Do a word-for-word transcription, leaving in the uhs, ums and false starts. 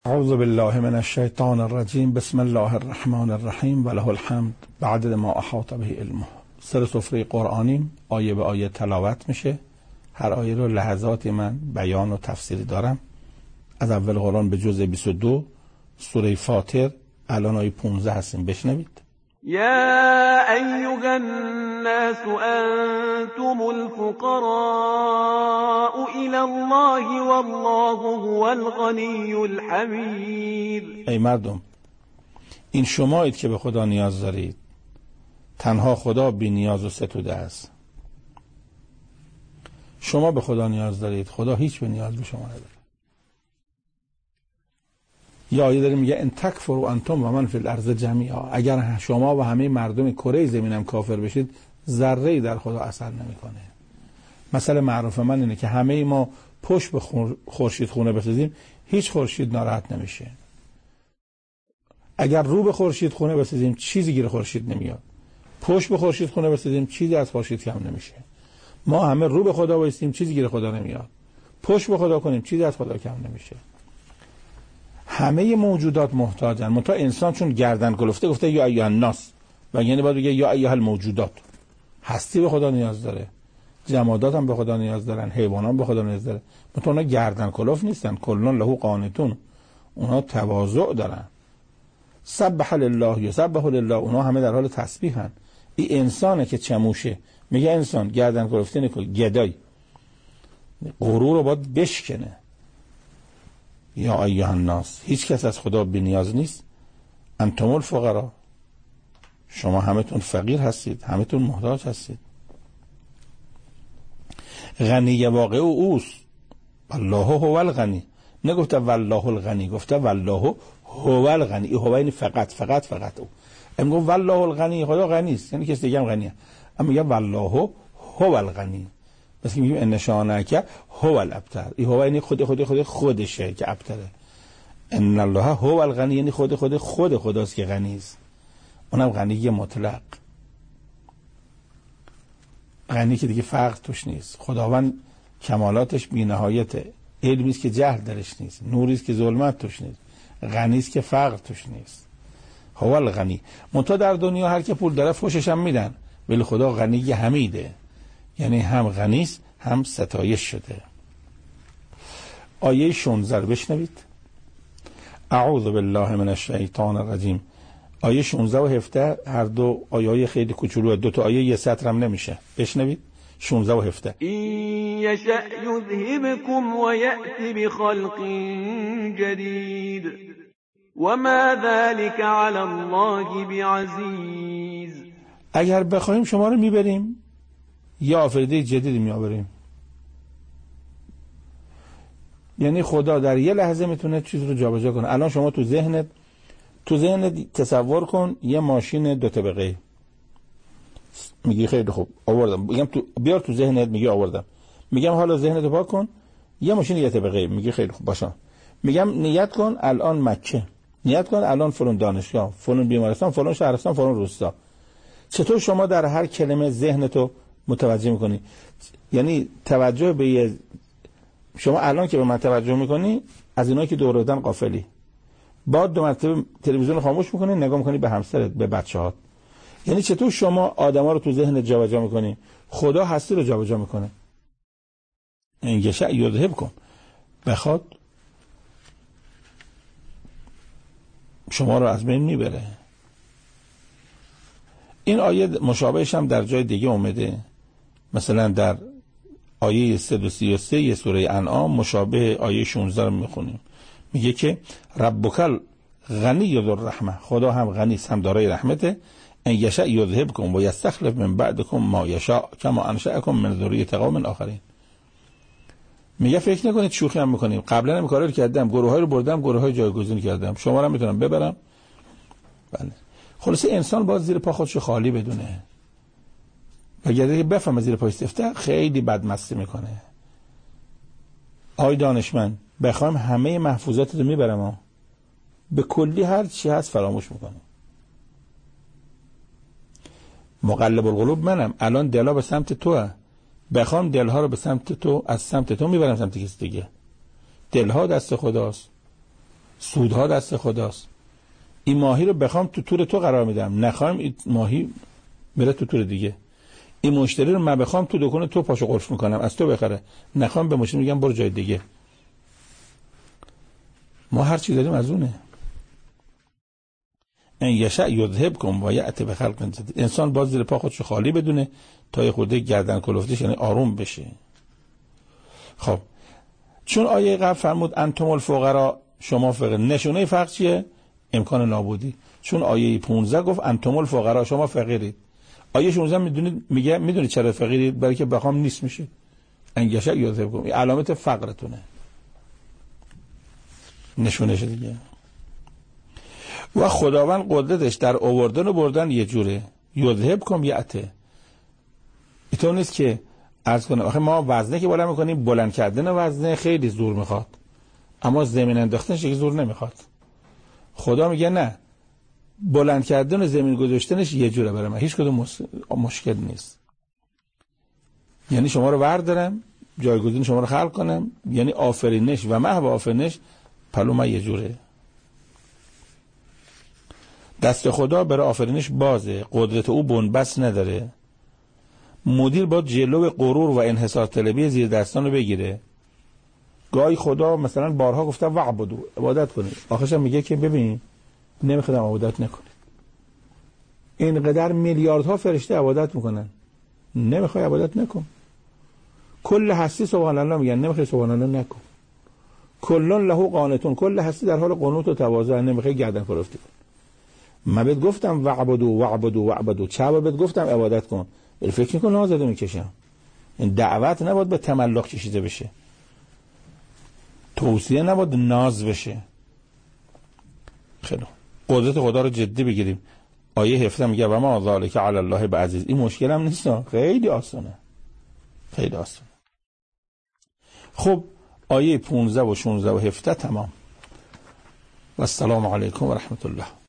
اعوذ بالله من الشیطان الرجیم. بسم الله الرحمن الرحیم و له الحمد بعد ما احاط به علمه. سر سفره قرآنیم، آیه به آیه تلاوت میشه. هر آیه رو لحظاتی من بیان و تفسیری دارم. از اول قرآن به جزء بیست و دو سوره فاطر، الان آیه پانزده هستیم. بشنوید. يا أيها الناس أنتم الفقراء إلى الله والله هو الغني الحميد. ای مردم، این شمایید که به خدا نیاز دارید. تنها خدا بی نیاز و ستوده است. شما به خدا نیاز دارید، خدا هیچ به نیاز به شما نداره. یا آیه داره میگه ان تکفروا انتم و من فی الارض جمیعا. اگر شما و همه مردم کره زمینم کافر بشید، ذره‌ای در خدا اثر نمیکنه. مثلا معروف من اینه که همه ما پشت به خورشید خونه بسازیم، هیچ خورشید ناراحت نمیشه. اگر رو به خورشید خونه بسازیم، چیزی گیر خورشید نمیاد. پشت به خورشید خونه بسازیم، چیزی از خورشید کم نمیشه. ما همه رو به خدا وایسیم، چیزی گیر خدا نمیاد. پشت به خدا کنیم، چیزی از خدا کم نمیشه. همه موجودات محتاجن، منتها انسان چون گردن کلفته گفته یا ایها الناس، و یعنی باید بگه یا ایها الموجودات. هستی به خدا نیاز داره، جمادات هم به خدا نیاز دارن، حیوانات هم به خدا نیاز داره، منتها اونا گردن کلفت نیستن. کلن له قانتون، اونا تواضع دارن. سبح لله یسبح لله، اونا همه در حال تسبیحن. این انسانه که چموشه، میگه انسان گردن کلفته نکن، گدای غرور رو باید بشکنه. یا ایها الناس، هیچ کس از خدا بی نیاز نیست. انتم الفقراء، شما همتون فقیر هستید، همتون محتاج هستید. غنی واقع او اوست. والله هو الغنی. نگفته والله الغنی، گفته والله هو الغنی. هو یعنی فقط فقط فقط او. اما گفت والله الغنی، خدا غنی است، یعنی کسی دیگه هم غنیه. اما میگه والله هو الغنی، بس که میگیم ان شانک هو الابتر. این هو یعنی خود خود خود خودشه که ابتره. ان الله هو الغنی یعنی خود خود خود خداست که غنی است. اونم غنی مطلق، غنی که دیگه فرق توش نیست. خداوند کمالاتش بی نهایته. علمی است که جهل درش نیست، نوری است که ظلمت توش نیست، غنی است که فقر توش نیست. هو الغنی. منتها در دنیا هر که پول داره فوشش هم میدن، ولی خدا غنی حمیده، یعنی هم غنی است هم ستایش شده. آیه شانزده رو بشنوید. اعوذ بالله من الشیطان الرجیم. آیه شانزده و هفده هر دو آیه خیلی کوچولوه، دو تا آیه یه سطر هم نمیشه. بشنوید شانزده و هفده. این یشأ یذهبکم و یأتی بخلق جدید و ما ذلك علی الله بعزیز. اگر بخوایم شما رو میبریم، یا آفریده جدید میآوریم. یعنی خدا در یه لحظه میتونه چیز رو جابجا کنه. الان شما تو ذهنت تو ذهنت تصور کن یه ماشین دو طبقه. میگی خیلی خوب آوردم. میگم تو بیار تو ذهنت، میگی آوردم. میگم حالا ذهنتو پاک کن، یه ماشین یه طبقه. میگی خیلی خوب باشه. میگم نیت کن الان مکه، نیت کن الان فلان دانشگاه، فلان بیمارستان، فلان شهرستان، فلان روستا. چطور شما در هر کلمه ذهنتو متوجه میکنی؟ یعنی توجه به یه، شما الان که به من توجه میکنی، از اینایی که دور دادن غافلی. بعد دو مرتبه تلویزیون رو خاموش میکنی، نگاه میکنی به همسرت، به بچه‌هات. یعنی چطور شما آدما رو تو ذهن جابجا میکنی؟ خدا هستی رو جابجا میکنه. این یشأ یذهبکم، بخواد شما رو از بین میبره. این آیه مشابهش هم در جای دیگه اومده. مثلا در آیه صد و سی و سه سوره انعام مشابه آیه شانزده رو میخونیم. میگه که ربک غنی ذو الرحمه، خدا هم غنی است هم دارای رحمته. ان یشأ یذهبکم و یستخلف من بعدکم ما یشاء کما انشأکم من ذریة قوم آخرین. میگه فکر نکنید شوخی هم میکنیم. قبلا هم کارا رو کردم، گروهای رو بردم، گروهای جایگزین کردم، شما رو میتونم ببرم. بله. خلاصه انسان باید زیر پا خودشو خالی بدونه. اگر دیگه بفهمه زیر پای سفته، خیلی بدمستی میکنه. آی دانشمند، بخوایم همه محفوظات رو میبرم، به کلی هر چی هست فراموش میکنیم. مقلب القلوب منم. الان دلا به سمت توه، بخوام دلها رو به سمت تو، از سمت تو میبرم سمت کسی دیگه. دلها دست خداست. سودها دست خداست. این ماهی رو بخوام تو تور تو قرار میدم، نخوام این ماهی میره تو تور دیگه. این مشتری رو من بخوام تو دکان تو پاشو قرص میکنم از تو بخره، نخوام به مشتری میگم برو جای دیگه. ما هر چی داریم از اونه. ان یشاء یذهبکم و یأتی بخلق جدید. انسان باز زیر پا خودشو خالی بدونه تا یه خورده گردن کلفتش یعنی آروم بشه. خب چون آیه قبل فرمود انتم الفقراء، شما فقیر، نشونه فقر چیه؟ امکان نابودی. چون آیه پانزده گفت انتم الفقراء، شما فقیرید. آیه شانزده میدونید میگه میدونید چرا فقیرید؟ برای که بخوام نیست میشه. ان یشاء یذهبکم، این علامت فقرتونه، نشونش دیگه. و خداوند قدرتش در آوردن و بردن یه جوره، یذهبکم یأته. اینطور نیست که عرض کنم آخه ما وزنه که بالا میکنیم، بلند کردن وزنه خیلی زور میخواد، اما زمین انداختنش یک زور نمیخواد. خدا میگه نه، بلند کردن و زمین گذاشتنش یه جوره برای من، هیچ کدوم مشکل نیست. یعنی شما رو بردارم جایگزین شما رو خلق کنم، یعنی آفرینش و محو آفرینش پلو من یه جوره. دست خدا برای آفرینش بازه، قدرت او بنبست نداره. مدیر باید جلو غرور و انحصار طلبی زیر دستان رو بگیره. گاهی خدا مثلا بارها گفته وعبدو، عبادت کنید، آخرش هم میگه که ببین نمیخوام عبادت نکنید. اینقدر میلیاردها فرشته عبادت میکنن، نمیخوای عبادت نکن. کل هستی سبحان الله میگن، نمیخوای سبحان الله نکن. کلون له قانتون، کل هستی در حال قنوت و تواضع، نمیخوای گردن کلفتی کن. من بهت گفتم وعبدو وعبدو وعبدو، چه بهت گفتم عبادت کن، ولی فکر می‌کن نازده میکشم. این دعوت نباید به تملق کشیده بشه، توصیه نباید ناز بشه. خیلی قدرت خدا رو جدی بگیریم. آیه هفده میگه و ما ذالک علی الله بعزیز. این مشکل هم نیست، خیلی آسانه، خیلی آسانه. خب آیه پانزده و شانزده و هفده تمام. و السلام علیکم و رحمت الله.